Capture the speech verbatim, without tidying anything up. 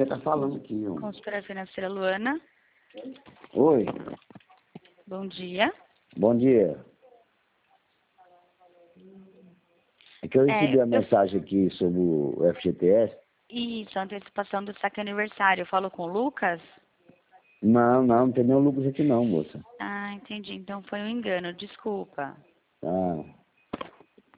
tá falando aqui, ó. Consultora financeira Luana. Oi, Bom dia. bom dia. É que eu É, recebi a eu- mensagem aqui sobre o F G T S. Isso, a antecipação do saque aniversário. Eu falo com o Lucas? Não, não, não tem nenhum lucro aqui não, moça. Ah, entendi. Então foi um engano. Desculpa. Ah.